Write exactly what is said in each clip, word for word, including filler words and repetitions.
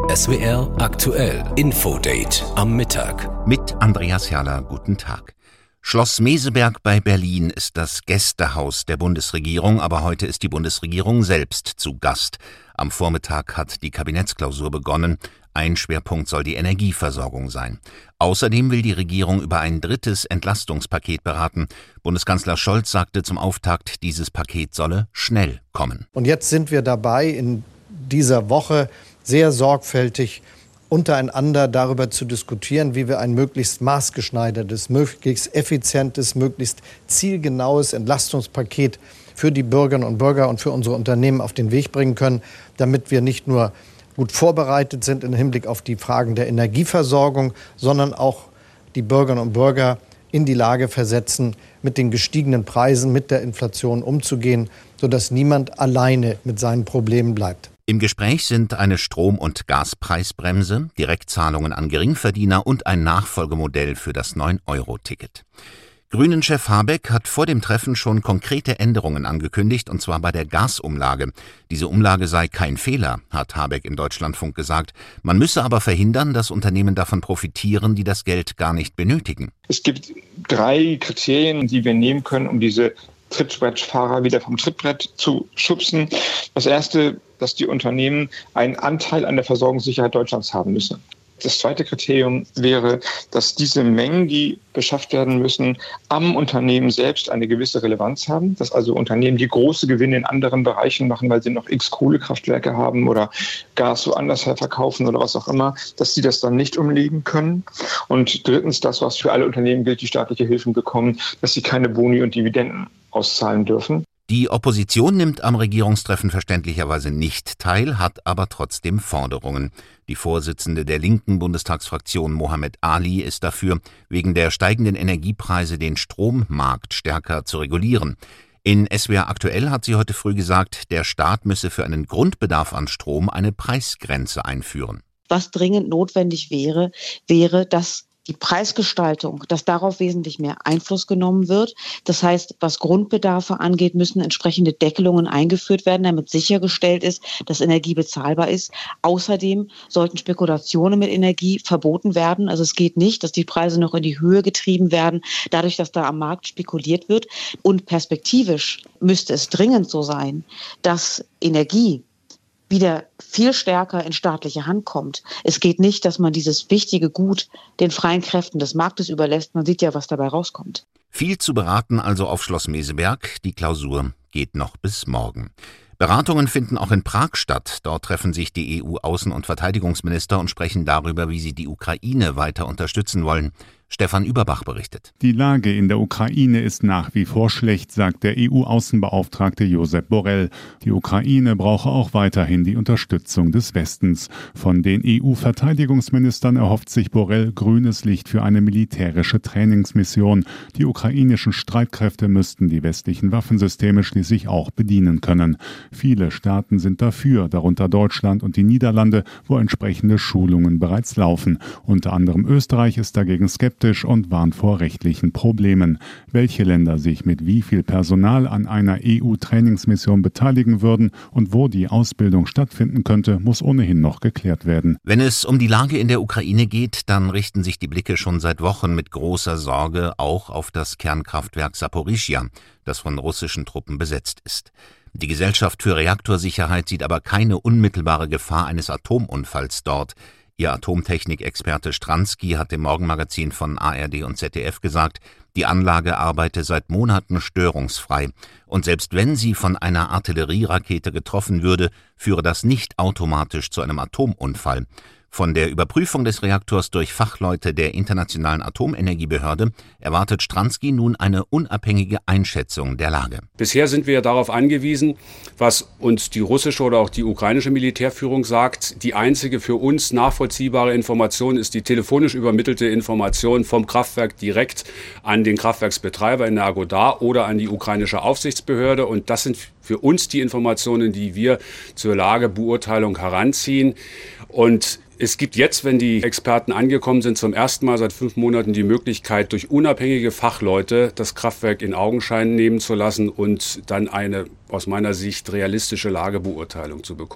S W R aktuell Infodate am Mittag. Mit Andreas Herrler, guten Tag. Schloss Meseberg bei Berlin ist das Gästehaus der Bundesregierung, aber heute ist die Bundesregierung selbst zu Gast. Am Vormittag hat die Kabinettsklausur begonnen. Ein Schwerpunkt soll die Energieversorgung sein. Außerdem will die Regierung über ein drittes Entlastungspaket beraten. Bundeskanzler Scholz sagte zum Auftakt, dieses Paket solle schnell kommen. Und jetzt sind wir dabei, in dieser Woche sehr sorgfältig untereinander darüber zu diskutieren, wie wir ein möglichst maßgeschneidertes, möglichst effizientes, möglichst zielgenaues Entlastungspaket für die Bürgerinnen und Bürger und für unsere Unternehmen auf den Weg bringen können, damit wir nicht nur gut vorbereitet sind im Hinblick auf die Fragen der Energieversorgung, sondern auch die Bürgerinnen und Bürger in die Lage versetzen, mit den gestiegenen Preisen, mit der Inflation umzugehen, sodass niemand alleine mit seinen Problemen bleibt. Im Gespräch sind eine Strom- und Gaspreisbremse, Direktzahlungen an Geringverdiener und ein Nachfolgemodell für das neun Euro Ticket. Grünen-Chef Habeck hat vor dem Treffen schon konkrete Änderungen angekündigt, und zwar bei der Gasumlage. Diese Umlage sei kein Fehler, hat Habeck im Deutschlandfunk gesagt. Man müsse aber verhindern, dass Unternehmen davon profitieren, die das Geld gar nicht benötigen. Es gibt drei Kriterien, die wir nehmen können, um diese Trittbrettfahrer wieder vom Trittbrett zu schubsen. Das erste, dass die Unternehmen einen Anteil an der Versorgungssicherheit Deutschlands haben müssen. Das zweite Kriterium wäre, dass diese Mengen, die beschafft werden müssen, am Unternehmen selbst eine gewisse Relevanz haben. Dass also Unternehmen, die große Gewinne in anderen Bereichen machen, weil sie noch x Kohlekraftwerke haben oder Gas woanders her verkaufen oder was auch immer, dass sie das dann nicht umlegen können. Und drittens, das, was für alle Unternehmen gilt, die staatliche Hilfen bekommen, dass sie keine Boni und Dividenden auszahlen dürfen. Die Opposition nimmt am Regierungstreffen verständlicherweise nicht teil, hat aber trotzdem Forderungen. Die Vorsitzende der linken Bundestagsfraktion Mohammed Ali ist dafür, wegen der steigenden Energiepreise den Strommarkt stärker zu regulieren. In S W R aktuell hat sie heute früh gesagt, der Staat müsse für einen Grundbedarf an Strom eine Preisgrenze einführen. Was dringend notwendig wäre, wäre, dass die Preisgestaltung, dass darauf wesentlich mehr Einfluss genommen wird. Das heißt, was Grundbedarfe angeht, müssen entsprechende Deckelungen eingeführt werden, damit sichergestellt ist, dass Energie bezahlbar ist. Außerdem sollten Spekulationen mit Energie verboten werden. Also es geht nicht, dass die Preise noch in die Höhe getrieben werden, dadurch, dass da am Markt spekuliert wird. Und perspektivisch müsste es dringend so sein, dass Energie wieder viel stärker in staatliche Hand kommt. Es geht nicht, dass man dieses wichtige Gut den freien Kräften des Marktes überlässt. Man sieht ja, was dabei rauskommt. Viel zu beraten also auf Schloss Meseberg. Die Klausur geht noch bis morgen. Beratungen finden auch in Prag statt. Dort treffen sich die E U-Außen- und Verteidigungsminister und sprechen darüber, wie sie die Ukraine weiter unterstützen wollen. Stefan Überbach berichtet. Die Lage in der Ukraine ist nach wie vor schlecht, sagt der E U-Außenbeauftragte Josep Borrell. Die Ukraine brauche auch weiterhin die Unterstützung des Westens. Von den E U-Verteidigungsministern erhofft sich Borrell grünes Licht für eine militärische Trainingsmission. Die ukrainischen Streitkräfte müssten die westlichen Waffensysteme schließlich auch bedienen können. Viele Staaten sind dafür, darunter Deutschland und die Niederlande, wo entsprechende Schulungen bereits laufen. Unter anderem Österreich ist dagegen skeptisch und warnt vor rechtlichen Problemen. Welche Länder sich mit wie viel Personal an einer E U-Trainingsmission beteiligen würden und wo die Ausbildung stattfinden könnte, muss ohnehin noch geklärt werden. Wenn es um die Lage in der Ukraine geht, dann richten sich die Blicke schon seit Wochen mit großer Sorge auch auf das Kernkraftwerk Saporischschja, das von russischen Truppen besetzt ist. Die Gesellschaft für Reaktorsicherheit sieht aber keine unmittelbare Gefahr eines Atomunfalls dort. Ihr Atomtechnikexperte Stransky hat dem Morgenmagazin von A R D und Z D F gesagt, die Anlage arbeite seit Monaten störungsfrei. Und selbst wenn sie von einer Artillerierakete getroffen würde, führe das nicht automatisch zu einem Atomunfall. Von der Überprüfung des Reaktors durch Fachleute der Internationalen Atomenergiebehörde erwartet Stransky nun eine unabhängige Einschätzung der Lage. Bisher sind wir darauf angewiesen, was uns die russische oder auch die ukrainische Militärführung sagt. Die einzige für uns nachvollziehbare Information ist die telefonisch übermittelte Information vom Kraftwerk direkt an den Kraftwerksbetreiber Energodar oder an die ukrainische Aufsichtsbehörde. Und das sind für uns die Informationen, die wir zur Lagebeurteilung heranziehen. Und es gibt jetzt, wenn die Experten angekommen sind, zum ersten Mal seit fünf Monaten die Möglichkeit, durch unabhängige Fachleute das Kraftwerk in Augenschein nehmen zu lassen und dann eine, aus meiner Sicht, realistische Lagebeurteilung zu bekommen.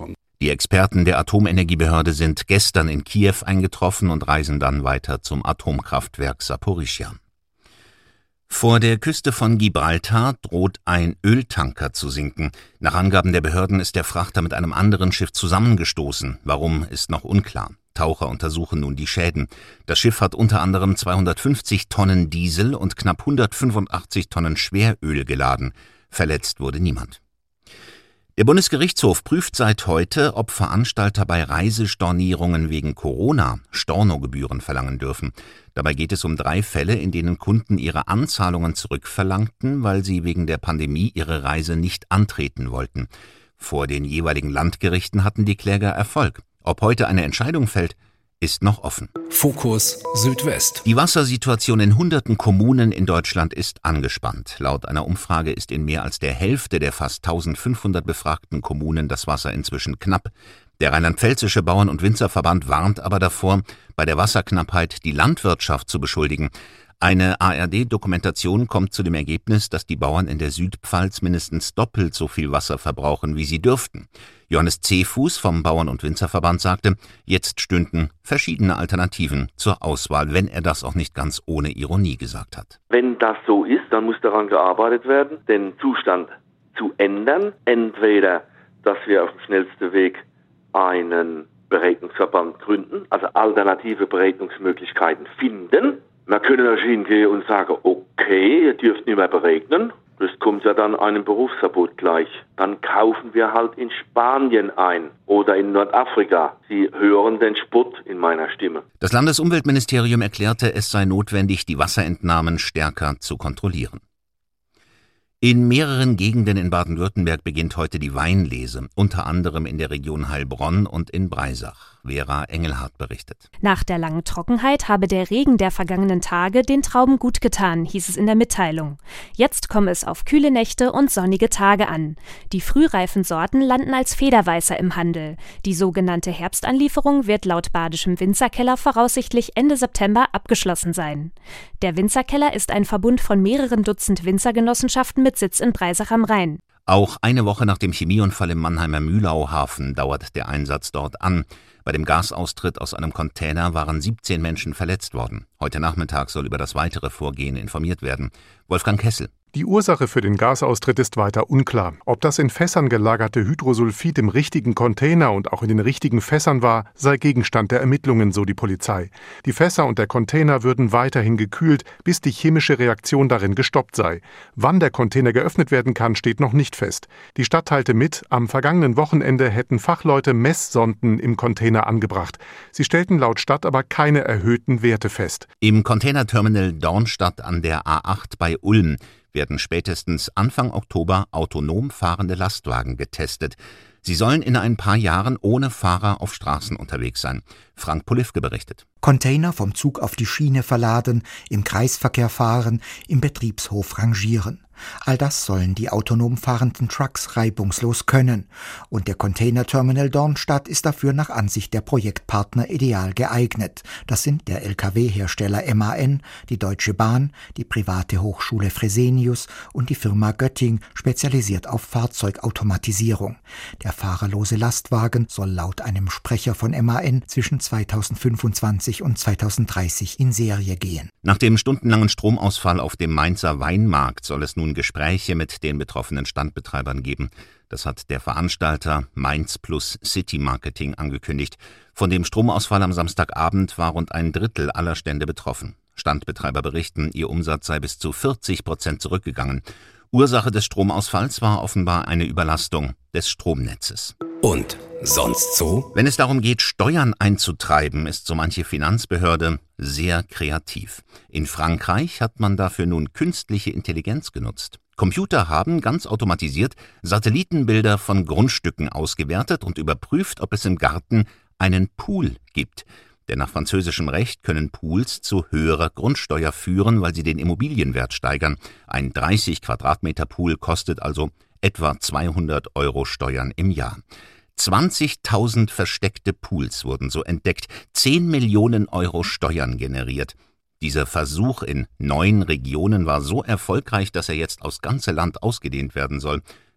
Die Experten der Atomenergiebehörde sind gestern in Kiew eingetroffen und reisen dann weiter zum Atomkraftwerk Saporischschja. Vor der Küste von Gibraltar droht ein Öltanker zu sinken. Nach Angaben der Behörden ist der Frachter mit einem anderen Schiff zusammengestoßen. Warum, ist noch unklar. Taucher untersuchen nun die Schäden. Das Schiff hat unter anderem zweihundertfünfzig Tonnen Diesel und knapp hundertfünfundachtzig Tonnen Schweröl geladen. Verletzt wurde niemand. Der Bundesgerichtshof prüft seit heute, ob Veranstalter bei Reisestornierungen wegen Corona Stornogebühren verlangen dürfen. Dabei geht es um drei Fälle, in denen Kunden ihre Anzahlungen zurückverlangten, weil sie wegen der Pandemie ihre Reise nicht antreten wollten. Vor den jeweiligen Landgerichten hatten die Kläger Erfolg. Ob heute eine Entscheidung fällt, ist noch offen. Fokus Südwest. Die Wassersituation in hunderten Kommunen in Deutschland ist angespannt. Laut einer Umfrage ist in mehr als der Hälfte der fast eintausendfünfhundert befragten Kommunen das Wasser inzwischen knapp. Der Rheinland-Pfälzische Bauern- und Winzerverband warnt aber davor, bei der Wasserknappheit die Landwirtschaft zu beschuldigen. Eine A R D-Dokumentation kommt zu dem Ergebnis, dass die Bauern in der Südpfalz mindestens doppelt so viel Wasser verbrauchen, wie sie dürften. Johannes Zehfuß vom Bauern- und Winzerverband sagte, jetzt stünden verschiedene Alternativen zur Auswahl, wenn er das auch nicht ganz ohne Ironie gesagt hat. Wenn das so ist, dann muss daran gearbeitet werden, den Zustand zu ändern. Entweder, dass wir auf dem schnellsten Weg einen Beregnungsverband gründen, also alternative Beregnungsmöglichkeiten finden. Man könnte natürlich hingehen und sagen, okay, ihr dürft nicht mehr beregnen. Das kommt ja dann einem Berufsverbot gleich. Dann kaufen wir halt in Spanien ein oder in Nordafrika. Sie hören den Spott in meiner Stimme. Das Landesumweltministerium erklärte, es sei notwendig, die Wasserentnahmen stärker zu kontrollieren. In mehreren Gegenden in Baden-Württemberg beginnt heute die Weinlese, unter anderem in der Region Heilbronn und in Breisach. Vera Engelhardt berichtet. Nach der langen Trockenheit habe der Regen der vergangenen Tage den Trauben gut getan, hieß es in der Mitteilung. Jetzt komme es auf kühle Nächte und sonnige Tage an. Die frühreifen Sorten landen als Federweißer im Handel. Die sogenannte Herbstanlieferung wird laut Badischem Winzerkeller voraussichtlich Ende September abgeschlossen sein. Der Winzerkeller ist ein Verbund von mehreren Dutzend Winzergenossenschaften mit Sitz in Breisach am Rhein. Auch eine Woche nach dem Chemieunfall im Mannheimer Mühlauhafen dauert der Einsatz dort an. Bei dem Gasaustritt aus einem Container waren siebzehn Menschen verletzt worden. Heute Nachmittag soll über das weitere Vorgehen informiert werden. Wolfgang Kessel. Die Ursache für den Gasaustritt ist weiter unklar. Ob das in Fässern gelagerte Hydrosulfid im richtigen Container und auch in den richtigen Fässern war, sei Gegenstand der Ermittlungen, so die Polizei. Die Fässer und der Container würden weiterhin gekühlt, bis die chemische Reaktion darin gestoppt sei. Wann der Container geöffnet werden kann, steht noch nicht fest. Die Stadt teilte mit, am vergangenen Wochenende hätten Fachleute Messsonden im Container angebracht. Sie stellten laut Stadt aber keine erhöhten Werte fest. Im Containerterminal Dornstadt an der A acht bei Ulm werden spätestens Anfang Oktober autonom fahrende Lastwagen getestet. Sie sollen in ein paar Jahren ohne Fahrer auf Straßen unterwegs sein. Frank Polifke berichtet. Container vom Zug auf die Schiene verladen, im Kreisverkehr fahren, im Betriebshof rangieren. All das sollen die autonom fahrenden Trucks reibungslos können. Und der Containerterminal Dornstadt ist dafür nach Ansicht der Projektpartner ideal geeignet. Das sind der L K W-Hersteller M A N, die Deutsche Bahn, die private Hochschule Fresenius und die Firma Götting, spezialisiert auf Fahrzeugautomatisierung. Der fahrerlose Lastwagen soll laut einem Sprecher von M A N zwischen zweitausendfünfundzwanzig und zweitausenddreißig in Serie gehen. Nach dem stundenlangen Stromausfall auf dem Mainzer Weinmarkt soll es nun Gespräche mit den betroffenen Standbetreibern geben. Das hat der Veranstalter Mainz Plus City Marketing angekündigt. Von dem Stromausfall am Samstagabend war rund ein Drittel aller Stände betroffen. Standbetreiber berichten, ihr Umsatz sei bis zu vierzig Prozent zurückgegangen. Ursache des Stromausfalls war offenbar eine Überlastung des Stromnetzes. Und sonst so? Wenn es darum geht, Steuern einzutreiben, ist so manche Finanzbehörde sehr kreativ. In Frankreich hat man dafür nun künstliche Intelligenz genutzt. Computer haben ganz automatisiert Satellitenbilder von Grundstücken ausgewertet und überprüft, ob es im Garten einen Pool gibt. Denn nach französischem Recht können Pools zu höherer Grundsteuer führen, weil sie den Immobilienwert steigern. Ein dreißig Quadratmeter Pool kostet also etwa zweihundert Euro Steuern im Jahr. zwanzigtausend versteckte Pools wurden so entdeckt, zehn Millionen Euro Steuern generiert. Dieser Versuch in neun Regionen war so erfolgreich, dass er jetzt aufs ganze Land ausgedehnt werden soll.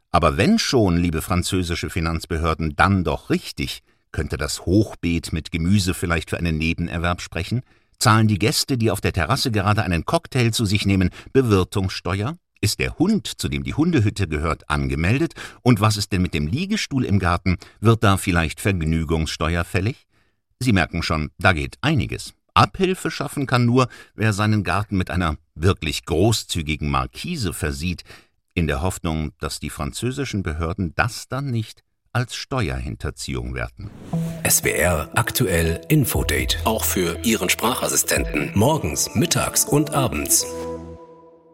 Aber wenn schon, liebe französische Finanzbehörden, dann doch richtig. Könnte das Hochbeet mit Gemüse vielleicht für einen Nebenerwerb sprechen? Zahlen die Gäste, die auf der Terrasse gerade einen Cocktail zu sich nehmen, Bewirtungssteuer? Ist der Hund, zu dem die Hundehütte gehört, angemeldet? Und was ist denn mit dem Liegestuhl im Garten? Wird da vielleicht Vergnügungssteuer fällig? Sie merken schon, da geht einiges. Abhilfe schaffen kann nur, wer seinen Garten mit einer wirklich großzügigen Markise versieht, in der Hoffnung, dass die französischen Behörden das dann nicht als Steuerhinterziehung werten. S W R aktuell Infodate. Auch für Ihren Sprachassistenten. Morgens, mittags und abends.